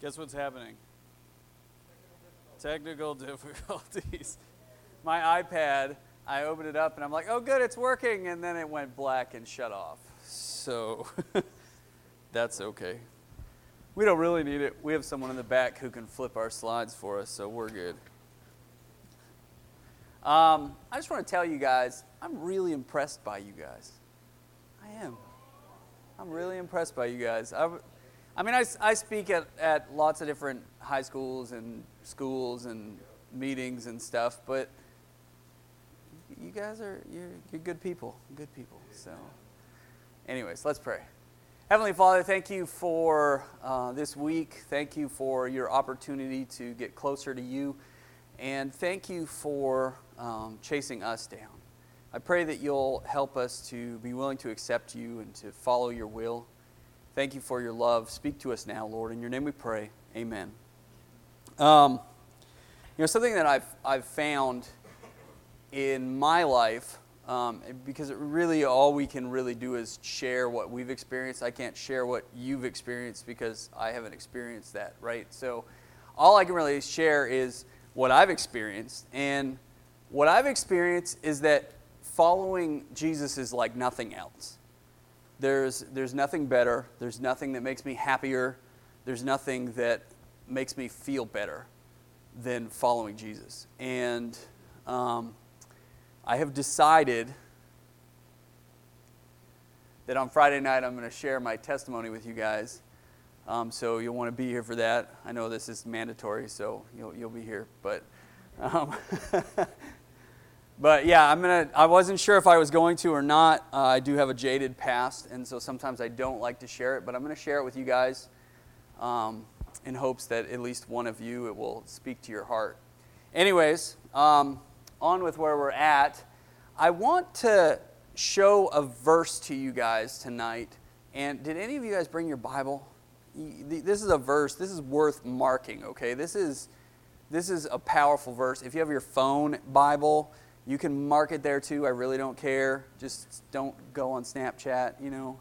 Guess what's happening? Technical difficulties. My iPad, I opened it up and I'm like, oh good, it's working, and then it went black and shut off. So that's okay. We don't really need it. We have someone in the back who can flip our slides for us, so we're good. I just want to tell you guys, I'm really impressed by you guys. I am. I'm really impressed by you guys. I speak at lots of different high schools and schools and meetings and stuff, but you guys you're good people, So anyways, let's pray. Heavenly Father, thank you for this week. Thank you for your opportunity to get closer to you. And thank you for chasing us down. I pray that you'll help us to be willing to accept you and to follow your will. Thank you for your love. Speak to us now, Lord. In your name we pray. Amen. Something that I've found in my life, because really all we can really do is share what we've experienced. I can't share what you've experienced because I haven't experienced that, right? So all I can really share is what I've experienced. And what I've experienced is that following Jesus is like nothing else. There's nothing better. There's nothing that makes me happier. There's nothing that makes me feel better than following Jesus. And I have decided that on Friday night I'm going to share my testimony with you guys. So you'll want to be here for that. I know this is mandatory, so you'll be here. But but yeah, I wasn't sure if I was going to or not. I do have a jaded past, and so sometimes I don't like to share it. But I'm going to share it with you guys in hopes that at least one of you, it will speak to your heart. Anyways, on with where we're at. I want to show a verse to you guys tonight. And did any of you guys bring your Bible? This is a verse. This is worth marking, okay? This is a powerful verse. If you have your phone Bible, you can mark it there too. I really don't care. Just don't go on Snapchat,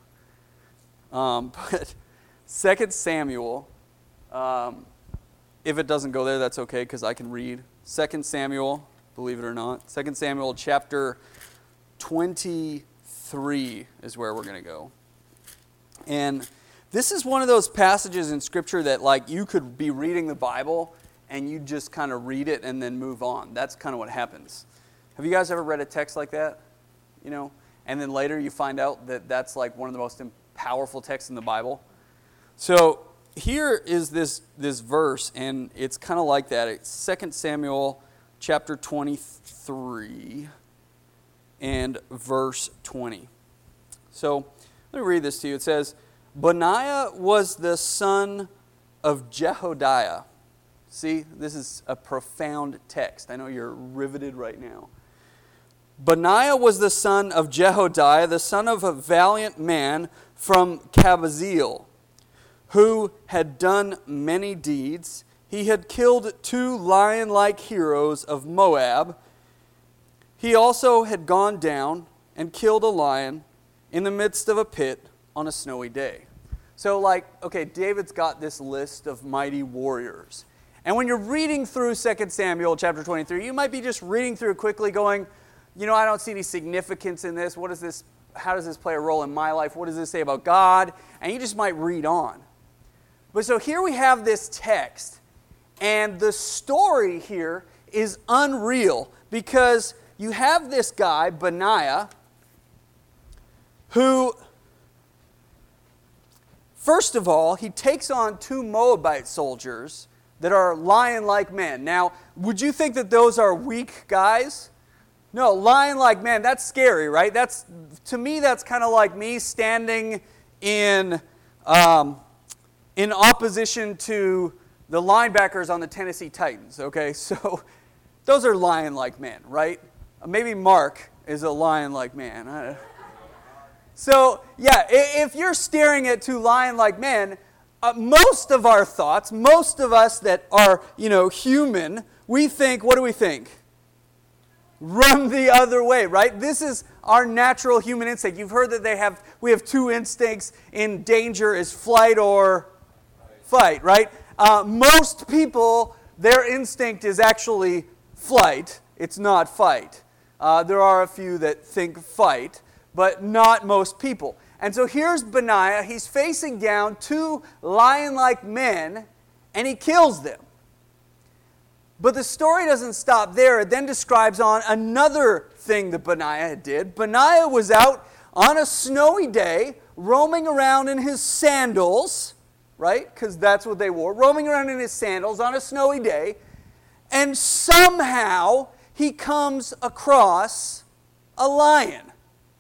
But 2 Samuel, if it doesn't go there, that's okay because I can read. 2 Samuel, believe it or not. 2 Samuel chapter 23 is where we're going to go. And this is one of those passages in Scripture that you could be reading the Bible and you just kind of read it and then move on. That's kind of what happens. Have you guys ever read a text like that? And then later you find out that that's one of the most powerful texts in the Bible. So here is this verse, and it's kind of like that. It's 2 Samuel chapter 23 and verse 20. So let me read this to you. It says, Benaiah was the son of Jehoiada. See, this is a profound text. I know you're riveted right now. Benaiah was the son of Jehoiada, the son of a valiant man from Kabzeel, who had done many deeds. He had killed 2 lion-like heroes of Moab. He also had gone down and killed a lion in the midst of a pit on a snowy day. So David's got this list of mighty warriors. And when you're reading through 2 Samuel chapter 23, you might be just reading through it quickly going, I don't see any significance in this. What is this? How does this play a role in my life? What does this say about God? And you just might read on. But so here we have this text, and the story here is unreal because you have this guy, Benaiah, who, first of all, he takes on 2 Moabite soldiers that are lion-like men. Now, would you think that those are weak guys? No, lion-like men, that's scary, right? To me, that's kind of like me standing in opposition to the linebackers on the Tennessee Titans, okay? So those are lion-like men, right? Maybe Mark is a lion-like man. So, yeah, if you're staring at 2 lion-like men, most of our thoughts, most of us that are, human, we think, what do we think? Run the other way, right? This is our natural human instinct. You've heard that we have 2 instincts in danger is flight or fight, right? Most people, their instinct is actually flight. It's not fight. There are a few that think fight, but not most people. And so here's Benaiah. He's facing down two lion-like men, and he kills them. But the story doesn't stop there. It then describes on another thing that Benaiah did. Benaiah was out on a snowy day, roaming around in his sandals, right? Because that's what they wore. Roaming around in his sandals on a snowy day. And somehow he comes across a lion.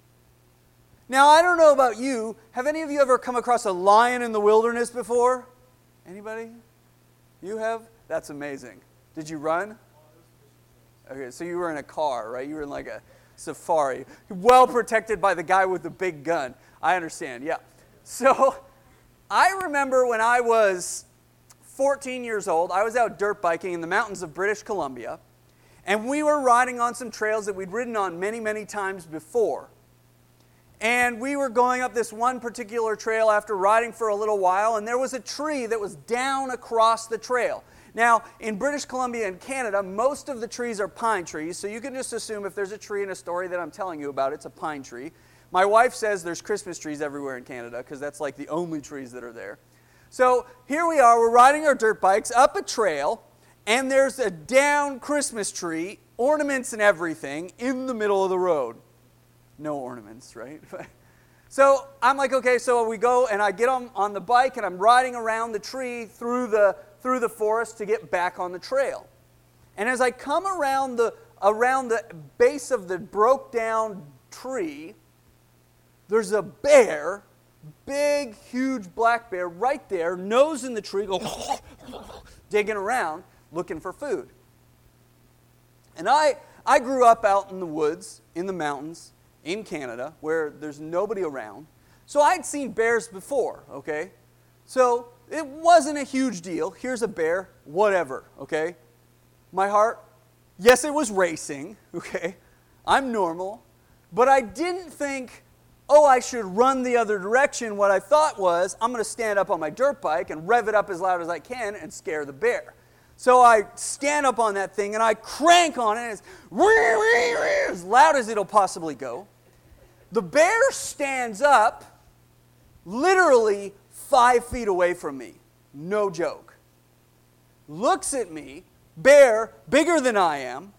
Now, I don't know about you. Have any of you ever come across a lion in the wilderness before? Anybody? You have? That's amazing. Did you run? Okay, so you were in a car, right? You were in like a safari. Well protected by the guy with the big gun. I understand, yeah. So, I remember when I was 14 years old, I was out dirt biking in the mountains of British Columbia, and we were riding on some trails that we'd ridden on many, many times before. And we were going up this one particular trail after riding for a little while, and there was a tree that was down across the trail. Now, in British Columbia and Canada, most of the trees are pine trees, so you can just assume if there's a tree in a story that I'm telling you about, it's a pine tree. My wife says there's Christmas trees everywhere in Canada, because that's like the only trees that are there. So here we are, we're riding our dirt bikes up a trail, and there's a down Christmas tree, ornaments and everything, in the middle of the road. No ornaments, right? So I'm like, okay, so we go, and I get on the bike, and I'm riding around the tree through the forest to get back on the trail. And as I come around the base of the broke down tree, there's a bear, big, huge black bear right there, nose in the tree, digging around, looking for food. And I grew up out in the woods, in the mountains, in Canada, where there's nobody around. So I'd seen bears before, okay? So it wasn't a huge deal. Here's a bear, whatever, okay? My heart, yes, it was racing, okay? I'm normal. But I didn't think, oh, I should run the other direction. What I thought was, I'm going to stand up on my dirt bike and rev it up as loud as I can and scare the bear. So I stand up on that thing and I crank on it, and it's as loud as it'll possibly go. The bear stands up literally 5 feet away from me. No joke. Looks at me, bear, bigger than I am,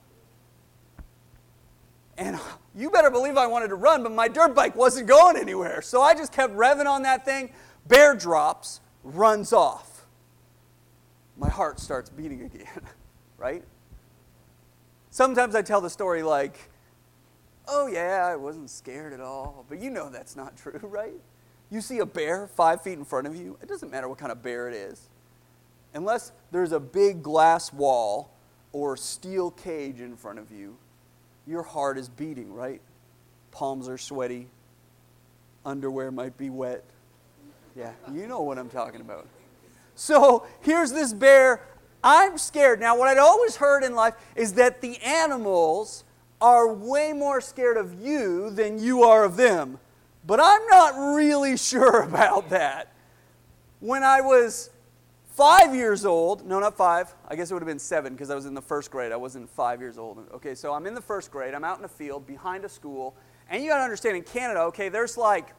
and you better believe I wanted to run, but my dirt bike wasn't going anywhere. So I just kept revving on that thing. Bear drops, runs off. My heart starts beating again, right? Sometimes I tell the story like, oh yeah, I wasn't scared at all. But you know that's not true, right? You see a bear 5 feet in front of you, it doesn't matter what kind of bear it is. Unless there's a big glass wall or steel cage in front of you, your heart is beating, right? Palms are sweaty. Underwear might be wet. Yeah, you know what I'm talking about. So here's this bear. I'm scared. Now, what I'd always heard in life is that the animals are way more scared of you than you are of them. But I'm not really sure about that. When I was 5 years old, no, not 5, I guess it would have been 7 because I was in the first grade. I wasn't 5 years old. Okay, so I'm in the first grade. I'm out in a field behind a school. And you got to understand, in Canada, okay, there's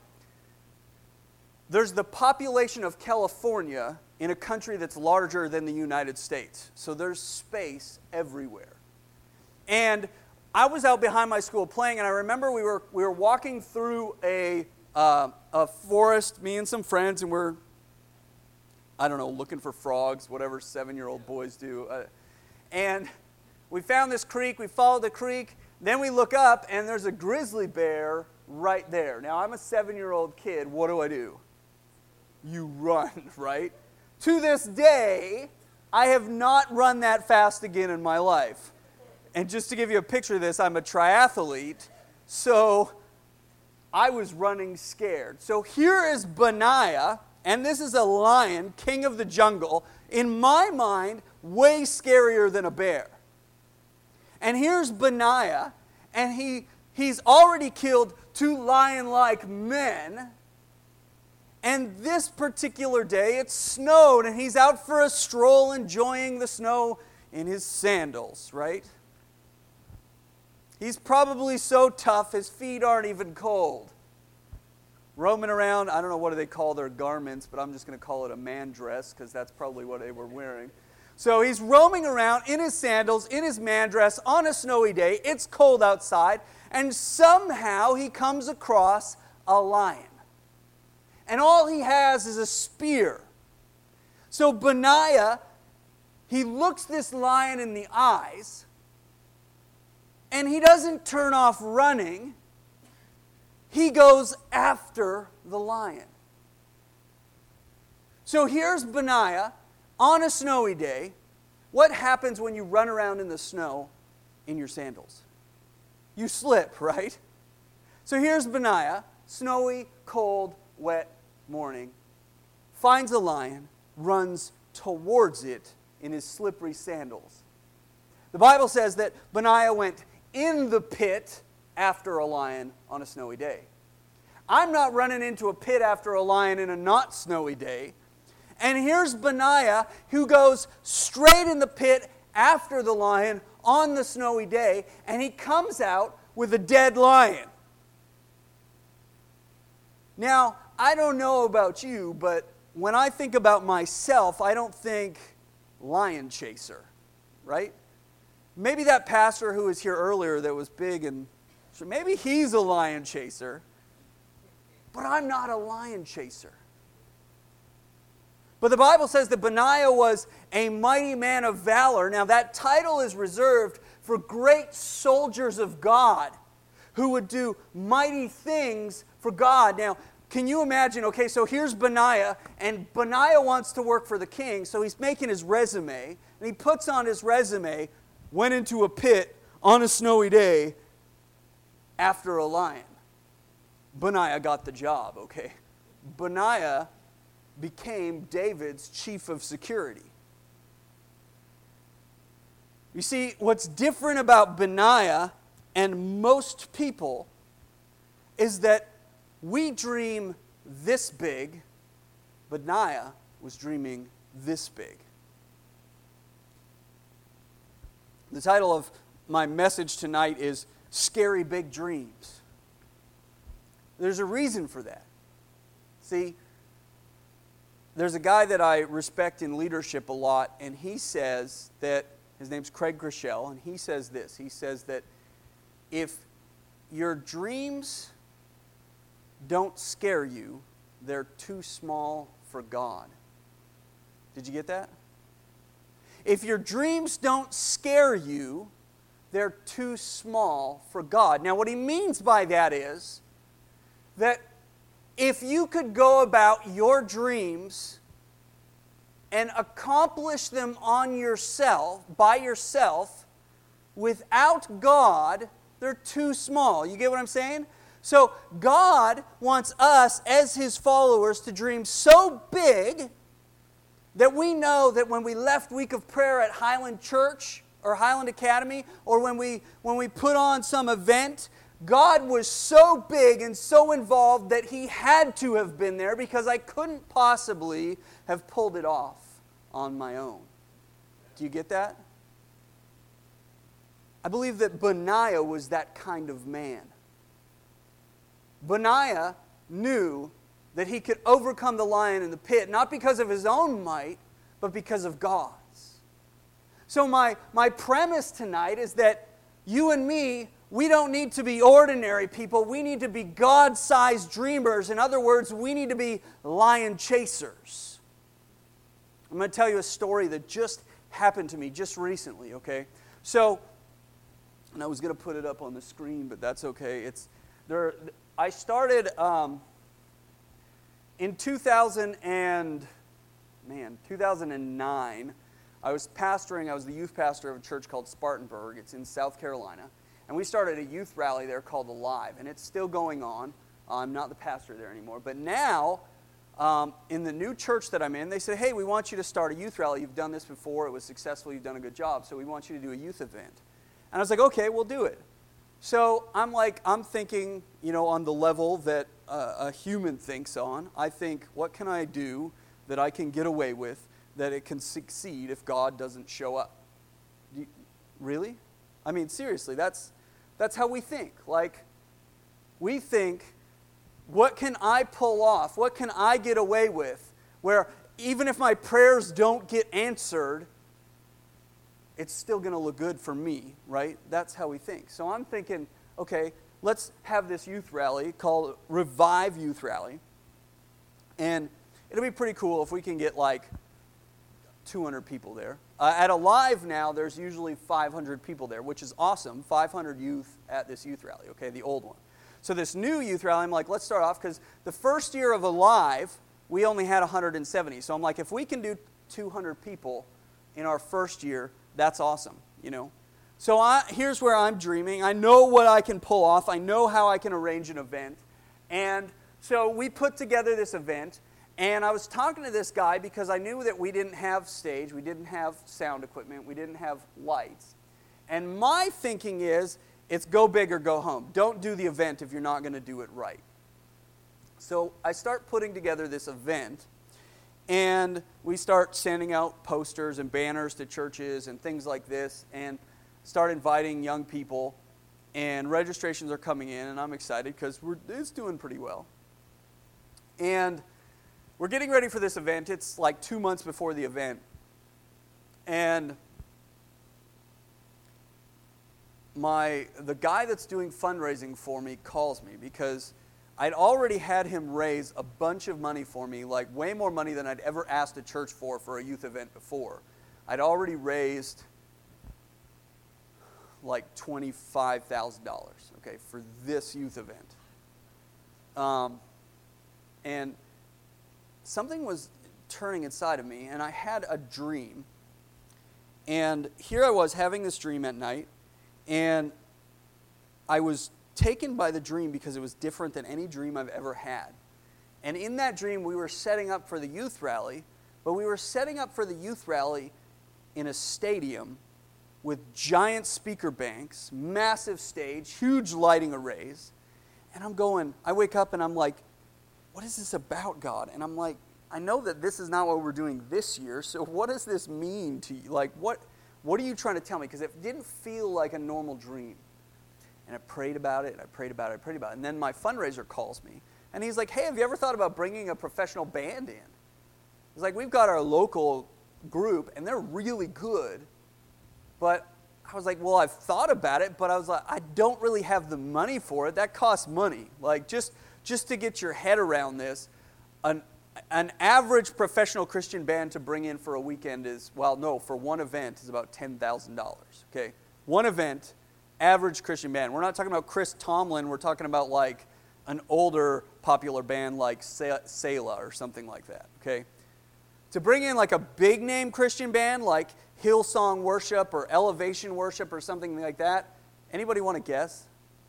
the population of California in a country that's larger than the United States. So there's space everywhere. And I was out behind my school playing, and I remember we were walking through a forest, me and some friends, and we're, I don't know, looking for frogs, whatever 7-year-old boys do. And we found this creek, we followed the creek, then we look up, and there's a grizzly bear right there. Now, I'm a 7-year-old kid, what do? You run, right? To this day, I have not run that fast again in my life. And just to give you a picture of this, I'm a triathlete, so I was running scared. So here is Benaiah, and this is a lion, king of the jungle, in my mind, way scarier than a bear. And here's Benaiah, and he's already killed 2 lion-like men, And this particular day, it snowed, and he's out for a stroll enjoying the snow in his sandals, right? He's probably so tough, his feet aren't even cold. Roaming around, I don't know what do they call their garments, but I'm just going to call it a man dress because that's probably what they were wearing. So he's roaming around in his sandals, in his man dress, on a snowy day. It's cold outside, and somehow he comes across a lion. And all he has is a spear. So Benaiah, he looks this lion in the eyes, and he doesn't turn off running. He goes after the lion. So here's Benaiah on a snowy day. What happens when you run around in the snow in your sandals? You slip, right? So here's Benaiah, snowy, cold, wet morning, finds a lion, runs towards it in his slippery sandals. The Bible says that Benaiah went in the pit after a lion on a snowy day. I'm not running into a pit after a lion in a not snowy day. And here's Benaiah who goes straight in the pit after the lion on the snowy day, and he comes out with a dead lion. Now, I don't know about you, but when I think about myself, I don't think lion chaser, right? Maybe that pastor who was here earlier that was big, and maybe he's a lion chaser, but I'm not a lion chaser. But the Bible says that Benaiah was a mighty man of valor. Now that title is reserved for great soldiers of God who would do mighty things for God. Now, can you imagine, okay, so here's Benaiah, and Benaiah wants to work for the king, so he's making his resume, and he puts on his resume, went into a pit on a snowy day after a lion. Benaiah got the job, okay? Benaiah became David's chief of security. You see, what's different about Benaiah and most people is that we dream this big. Benaiah was dreaming this big. The title of my message tonight is Scary Big Dreams. There's a reason for that. See, there's a guy that I respect in leadership a lot, and he says that, his name's Craig Groeschel, and he says this. He says that if your dreams don't scare you, they're too small for God. Did you get that? If your dreams don't scare you, they're too small for God. Now, what he means by that is that if you could go about your dreams and accomplish them on yourself, by yourself, without God, they're too small. You get what I'm saying? So God wants us as His followers to dream so big that we know that when we left Week of Prayer at Highland Church or Highland Academy, or when we put on some event, God was so big and so involved that He had to have been there because I couldn't possibly have pulled it off on my own. Do you get that? I believe that Benaiah was that kind of man. Benaiah knew that he could overcome the lion in the pit, not because of his own might, but because of God's. So my premise tonight is that you and me, we don't need to be ordinary people. We need to be God-sized dreamers. In other words, we need to be lion chasers. I'm going to tell you a story that just happened to me just recently, okay? So, and I was going to put it up on the screen, but that's okay. I started in 2009. I was the youth pastor of a church called Spartanburg. It's in South Carolina. And we started a youth rally there called Alive, and it's still going on. I'm not the pastor there anymore. But now, in the new church that I'm in, they said, hey, we want you to start a youth rally. You've done this before. It was successful. You've done a good job. So we want you to do a youth event. And I was like, okay, we'll do it. So I'm thinking, on the level that a human thinks on. I think, what can I do that I can get away with, that it can succeed if God doesn't show up? Really? I mean, seriously, that's how we think. Like, we think, what can I pull off? What can I get away with? Where even if my prayers don't get answered, it's still going to look good for me, right? That's how we think. So I'm thinking, okay, let's have this youth rally called Revive Youth Rally. And it'll be pretty cool if we can get like 200 people there. At Alive now, there's usually 500 people there, which is awesome. 500 youth at this youth rally, okay, the old one. So this new youth rally, I'm like, let's start off, because the first year of Alive, we only had 170. So I'm like, if we can do 200 people in our first year, that's awesome, you know. So here's where I'm dreaming. I know what I can pull off. I know how I can arrange an event. And so we put together this event, and I was talking to this guy because I knew that we didn't have stage, we didn't have sound equipment, we didn't have lights. And my thinking is, it's go big or go home. Don't do the event if you're not going to do it right. So I start putting together this event, and we start sending out posters and banners to churches and things like this, and start inviting young people, and registrations are coming in, and I'm excited because it's doing pretty well. And we're getting ready for this event. It's like 2 months before the event. And the guy that's doing fundraising for me calls me because I'd already had him raise a bunch of money for me, like way more money than I'd ever asked a church for a youth event before. I'd already raised like $25,000, okay, for this youth event. And something was turning inside of me, and I had a dream. And here I was having this dream at night, and I was taken by the dream because it was different than any dream I've ever had. And in that dream, we were setting up for the youth rally, but we were setting up for the youth rally in a stadium with giant speaker banks, massive stage, huge lighting arrays. And I wake up and I'm like, what is this about, God? And I'm like, I know that this is not what we're doing this year, so what does this mean to you? Like, what are you trying to tell me? Because it didn't feel like a normal dream. And I prayed about it, and then my fundraiser calls me, and he's like, hey, have you ever thought about bringing a professional band in? He's like, we've got our local group, and they're really good, but I was like, well, I've thought about it, but I was like, I don't really have the money for it. That costs money. Like, just to get your head around this, an average professional Christian band to bring in for a weekend for one event is about $10,000, okay? One event, average Christian band. We're not talking about Chris Tomlin. We're talking about like an older popular band like Selah or something like that, okay? To bring in like a big name Christian band like Hillsong Worship or Elevation Worship or something like that, anybody want to guess?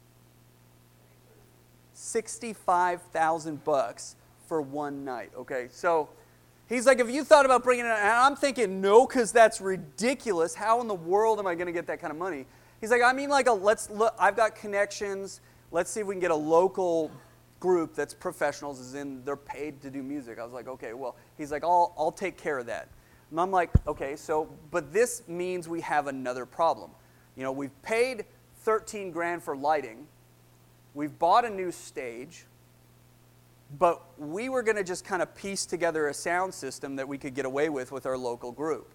$65,000 for one night, okay? So he's like, have you thought about bringing it in? And I'm thinking, no, because that's ridiculous. How in the world am I going to get that kind of money? He's like, I mean, like, let's look. I've got connections. Let's see if we can get a local group that's professionals, as in they're paid to do music. I was like, okay, well, he's like, I'll take care of that. And I'm like, okay, but this means we have another problem. You know, we've paid $13,000 for lighting. We've bought a new stage, but we were going to just kind of piece together a sound system that we could get away with our local group.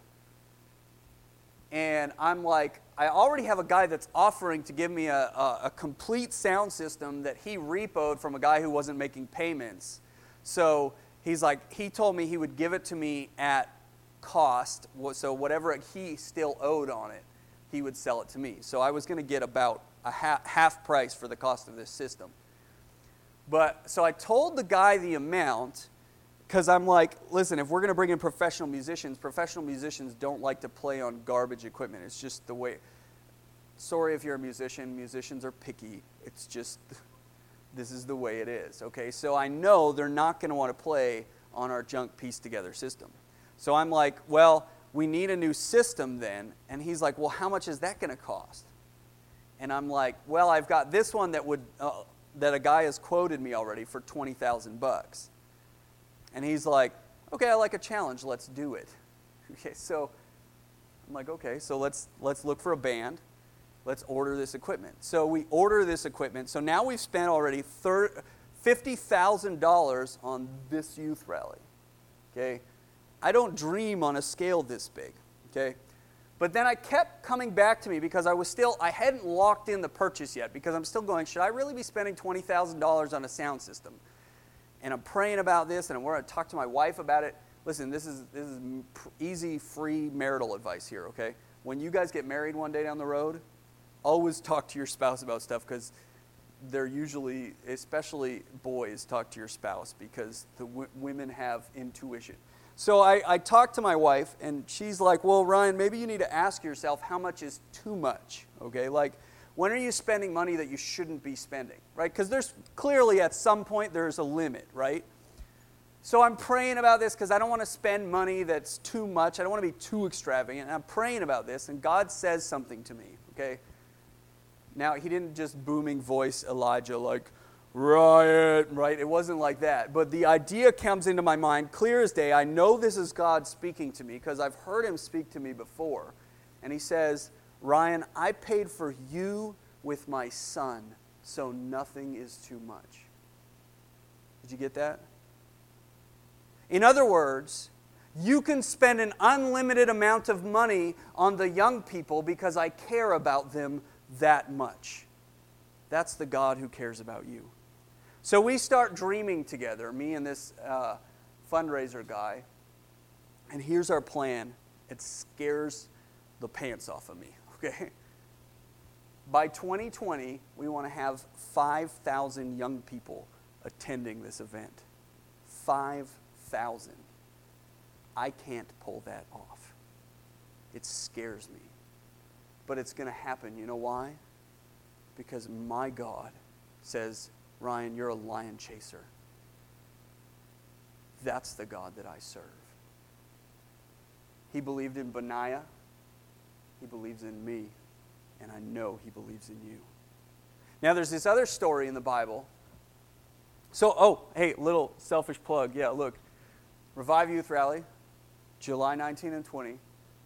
And I'm like, I already have a guy that's offering to give me a complete sound system that he repoed from a guy who wasn't making payments. So he's like, he told me he would give it to me at cost. So whatever he still owed on it, he would sell it to me. So I was going to get about a half price for the cost of this system. But so I told the guy the amount, because I'm like, listen, if we're going to bring in professional musicians don't like to play on garbage equipment. It's just the way. Sorry if you're a musician. Musicians are picky. It's just, this is the way it is. Okay, so I know they're not going to want to play on our junk pieced together system. So I'm like, well, we need a new system then. And he's like, well, how much is that going to cost? And I'm like, well, I've got this one that would that a guy has quoted me already for $20,000. And he's like, okay, I like a challenge, let's do it. Okay, so I'm like, okay, so let's look for a band. Let's order this equipment. So we order this equipment. So now we've spent already $50,000 on this youth rally. Okay? I don't dream on a scale this big. Okay? But then I kept coming back to me because I hadn't locked in the purchase yet, because I'm still going, should I really be spending $20,000 on a sound system? And I'm praying about this, and I'm going to talk to my wife about it. Listen, this is easy, free marital advice here, okay? When you guys get married one day down the road, always talk to your spouse about stuff, because they're usually, especially boys, talk to your spouse, because the women have intuition. So I talked to my wife, and she's like, well, Ryan, maybe you need to ask yourself how much is too much, okay? Like, when are you spending money that you shouldn't be spending, right? Because there's clearly at some point there's a limit, right? So I'm praying about this because I don't want to spend money that's too much. I don't want to be too extravagant. And I'm praying about this, and God says something to me, okay? Now, he didn't just booming voice Elijah like, riot, right? It wasn't like that. But the idea comes into my mind clear as day. I know this is God speaking to me because I've heard him speak to me before. And he says, Ryan, I paid for you with my son, so nothing is too much. Did you get that? In other words, you can spend an unlimited amount of money on the young people because I care about them that much. That's the God who cares about you. So we start dreaming together, me and this fundraiser guy, and here's our plan. It scares the pants off of me, okay? By 2020, we want to have 5,000 young people attending this event. 5,000. I can't pull that off. It scares me. But it's going to happen. You know why? Because my God says, Ryan, you're a lion chaser. That's the God that I serve. He believed in Benaiah. He believes in me. And I know he believes in you. Now, there's this other story in the Bible. So, hey, little selfish plug. Yeah, look. Revive Youth Rally, July 19 and 20.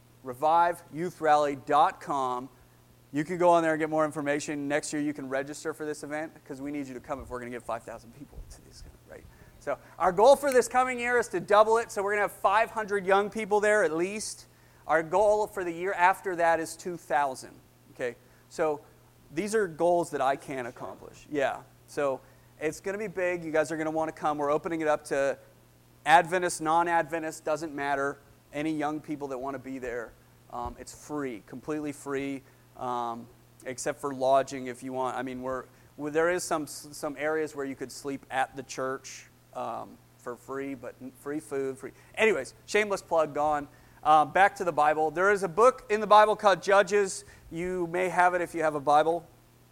ReviveYouthRally.com. You can go on there and get more information. Next year you can register for this event because we need you to come if we're going to get 5,000 people to this, right? So our goal for this coming year is to double it. So we're going to have 500 young people there at least. Our goal for the year after that is 2,000. Okay, so these are goals that I can accomplish. Yeah, so it's going to be big. You guys are going to want to come. We're opening it up to Adventists, non-Adventists, doesn't matter. Any young people that want to be there. It's free, completely free. Except for lodging if you want. I mean, there is some areas where you could sleep at the church for free, but free food, free. Anyways, shameless plug, gone. Back to the Bible. There is a book in the Bible called Judges. You may have it if you have a Bible.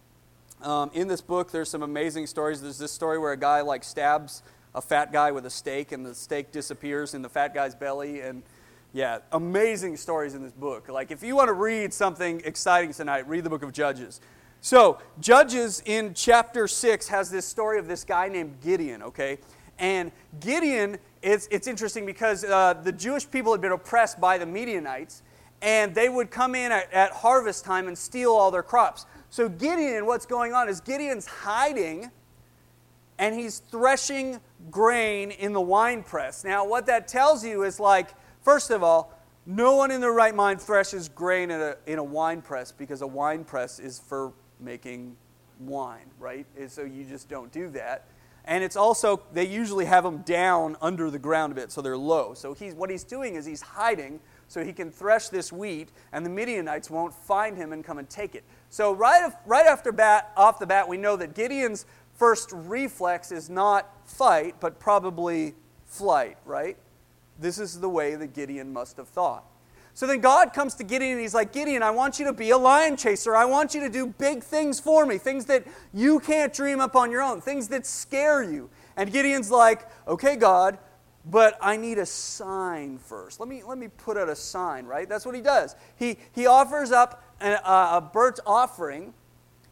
In this book, there's some amazing stories. There's this story where a guy stabs a fat guy with a stake, and the stake disappears in the fat guy's belly, and yeah, amazing stories in this book. Like, if you want to read something exciting tonight, read the book of Judges. So, Judges in chapter 6 has this story of this guy named Gideon, okay? And Gideon, it's interesting because the Jewish people had been oppressed by the Midianites, and they would come in at harvest time and steal all their crops. So Gideon, what's going on is Gideon's hiding, and he's threshing grain in the wine press. Now, what that tells you is first of all, no one in their right mind threshes grain in a wine press because a wine press is for making wine, right? So you just don't do that. And it's also, they usually have them down under the ground a bit, so they're low. So what he's doing is he's hiding so he can thresh this wheat, and the Midianites won't find him and come and take it. So right off the bat, we know that Gideon's first reflex is not fight, but probably flight, right? This is the way that Gideon must have thought. So then God comes to Gideon and he's like, Gideon, I want you to be a lion chaser. I want you to do big things for me, things that you can't dream up on your own, things that scare you. And Gideon's like, okay, God, but I need a sign first. Let me put out a sign, right? That's what he does. He offers up a burnt offering,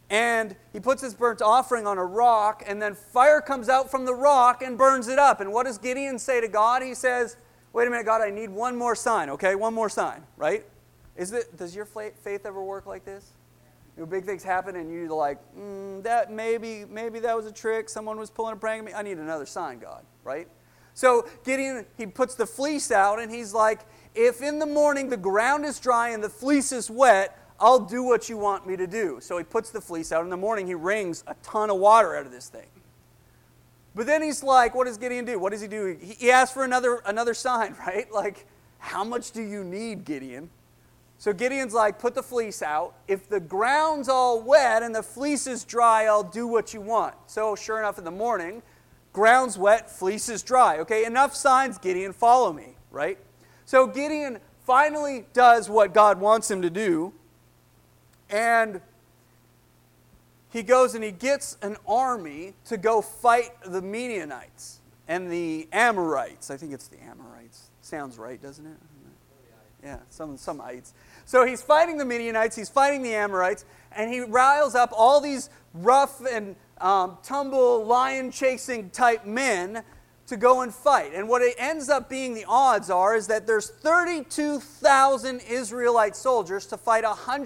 And he puts his burnt offering on a rock, and then fire comes out from the rock and burns it up. And what does Gideon say to God? He says, wait a minute, God, I need one more sign, okay? One more sign, right? Does your faith ever work like this? Big things happen, and you're like, that maybe that was a trick. Someone was pulling a prank on me. I need another sign, God, right? So Gideon, he puts the fleece out, and he's like, if in the morning the ground is dry and the fleece is wet, I'll do what you want me to do. So he puts the fleece out. In the morning, he wrings a ton of water out of this thing. But then he's like, what does Gideon do? What does he do? He asks for another sign, right? Like, how much do you need, Gideon? So Gideon's like, put the fleece out. If the ground's all wet and the fleece is dry, I'll do what you want. So sure enough, in the morning, ground's wet, fleece is dry. Okay, enough signs, Gideon, follow me, right? So Gideon finally does what God wants him to do. And he goes and he gets an army to go fight the Midianites and the Amorites. I think it's the Amorites. Sounds right, doesn't it? Yeah, some ites. So he's fighting the Midianites, he's fighting the Amorites, and he riles up all these rough and tumble, lion-chasing type men to go and fight. And what it ends up being, the odds are, is that there's 32,000 Israelite soldiers to fight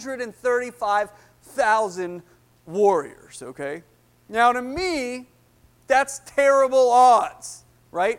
135,000 warriors, okay? Now to me, that's terrible odds, right?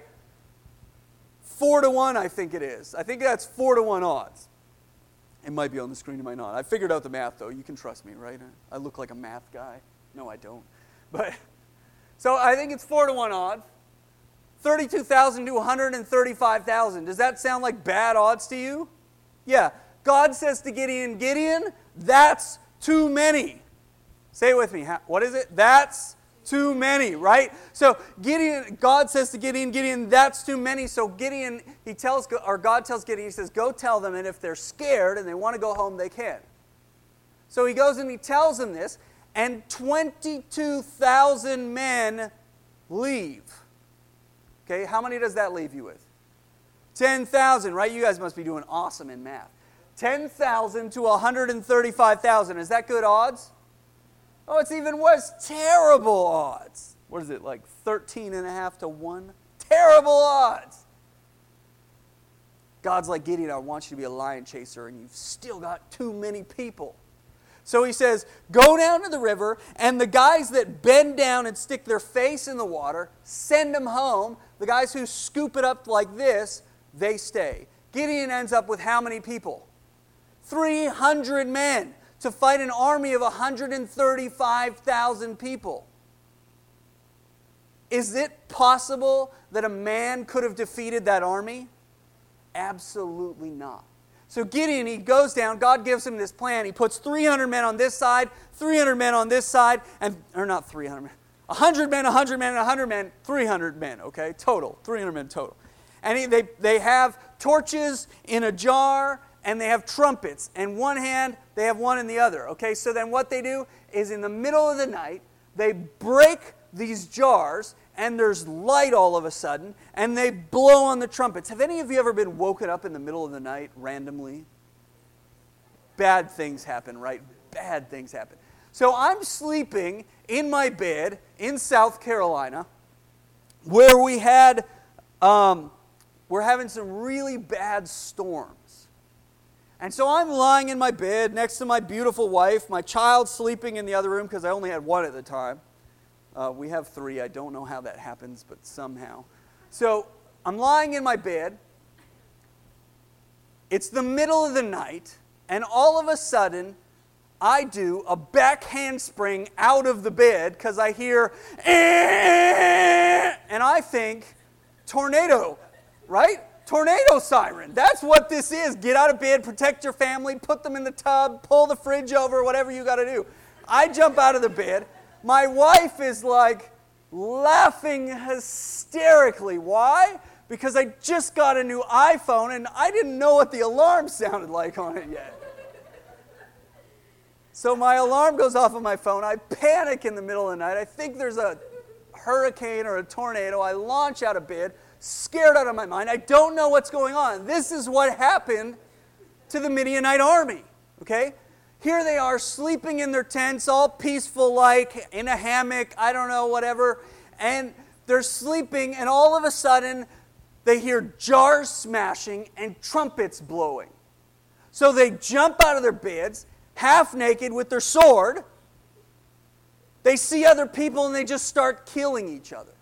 4-1, I think it is. I think that's 4-1 odds. It might be on the screen, it might not. I figured out the math, though. You can trust me, right? I look like a math guy. No, I don't. But so I think it's 4-1 odds. 32,000 to 135,000. Does that sound like bad odds to you? Yeah. God says to Gideon, Gideon, that's too many. Say it with me. What is it? That's too many, right? So God says to Gideon, Gideon, that's too many. So Gideon, God tells Gideon, he says, go tell them, and if they're scared and they want to go home, they can. So he goes and he tells them this, and 22,000 men leave. Okay, how many does that leave you with? 10,000, right? You guys must be doing awesome in math. 10,000 to 135,000. Is that good odds? Oh, it's even worse. Terrible odds. What is it, like 13.5 to 1? Terrible odds. God's like, Gideon, I want you to be a lion chaser, and you've still got too many people. So he says, go down to the river, and the guys that bend down and stick their face in the water, send them home. The guys who scoop it up like this, they stay. Gideon ends up with how many people? 300 men to fight an army of 135,000 people. Is it possible that a man could have defeated that army? Absolutely not. So Gideon, he goes down, God gives him this plan. He puts 300 men on this side, 300 men on this side, or not 300 men, 100 men, 100 men, 100 men, 300 men, okay, total, 300 men total. And they have torches in a jar, and they have trumpets. In one hand, they have one in the other, okay? So then what they do is in the middle of the night, they break these jars, and there's light all of a sudden, and they blow on the trumpets. Have any of you ever been woken up in the middle of the night randomly? Bad things happen, right? Bad things happen. So I'm sleeping in my bed in South Carolina, where we're having some really bad storms. And so I'm lying in my bed next to my beautiful wife, my child sleeping in the other room because I only had one at the time. We have 3. I don't know how that happens, but somehow. So I'm lying in my bed. It's the middle of the night, and all of a sudden, I do a back handspring out of the bed because I hear, and I think, tornado, right? Tornado siren. That's what this is. Get out of bed, protect your family, put them in the tub, pull the fridge over, whatever you got to do. I jump out of the bed. My wife is like laughing hysterically. Why? Because I just got a new iPhone and I didn't know what the alarm sounded like on it yet. So my alarm goes off on my phone. I panic in the middle of the night. I think there's a hurricane or a tornado. I launch out of bed, scared out of my mind. I don't know what's going on. This is what happened to the Midianite army. Okay? here they are sleeping in their tents, all peaceful like, in a hammock, I don't know, whatever. And they're sleeping, and all of a sudden, they hear jars smashing and trumpets blowing. So they jump out of their beds, half naked with their sword. They see other people and they just start killing each other.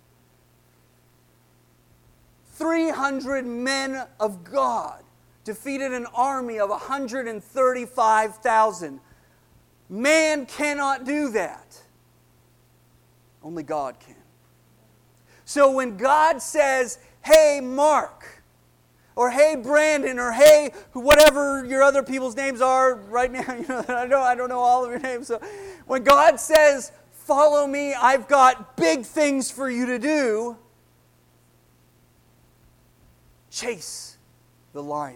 300 men of God defeated an army of 135,000. Man cannot do that. Only God can. So when God says, hey, Mark, or hey, Brandon, or hey, whatever your other people's names are right now, I don't know all of your names. So when God says, follow me, I've got big things for you to do, chase the lion.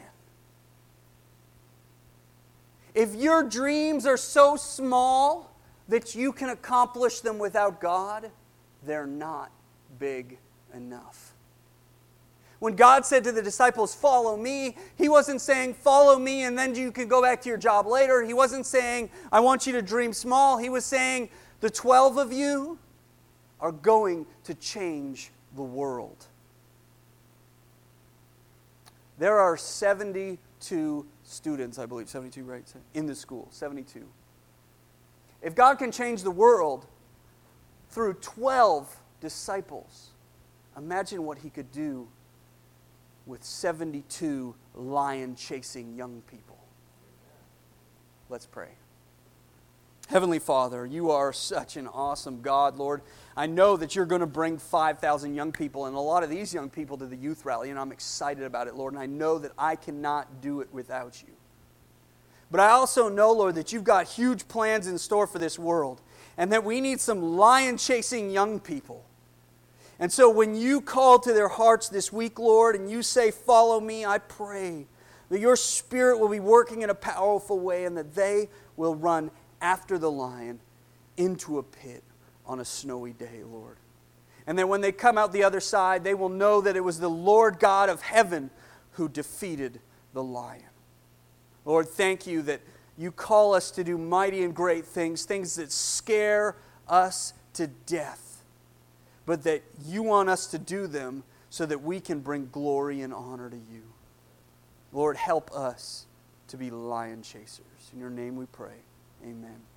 If your dreams are so small that you can accomplish them without God, they're not big enough. When God said to the disciples, follow me, He wasn't saying, follow me and then you can go back to your job later. He wasn't saying, I want you to dream small. He was saying, the 12 of you are going to change the world. There are 72 students, I believe, 72, right? In the school, 72. If God can change the world through 12 disciples, imagine what He could do with 72 lion-chasing young people. Let's pray. Heavenly Father, You are such an awesome God, Lord. I know that You're going to bring 5,000 young people and a lot of these young people to the youth rally, and I'm excited about it, Lord, and I know that I cannot do it without You. But I also know, Lord, that You've got huge plans in store for this world, and that we need some lion-chasing young people. And so when You call to their hearts this week, Lord, and You say, follow me, I pray that Your Spirit will be working in a powerful way and that they will run after the lion into a pit on a snowy day, Lord. And then when they come out the other side, they will know that it was the Lord God of heaven who defeated the lion. Lord, thank You that You call us to do mighty and great things, things that scare us to death, but that You want us to do them so that we can bring glory and honor to You. Lord, help us to be lion chasers. In Your name we pray. Amen.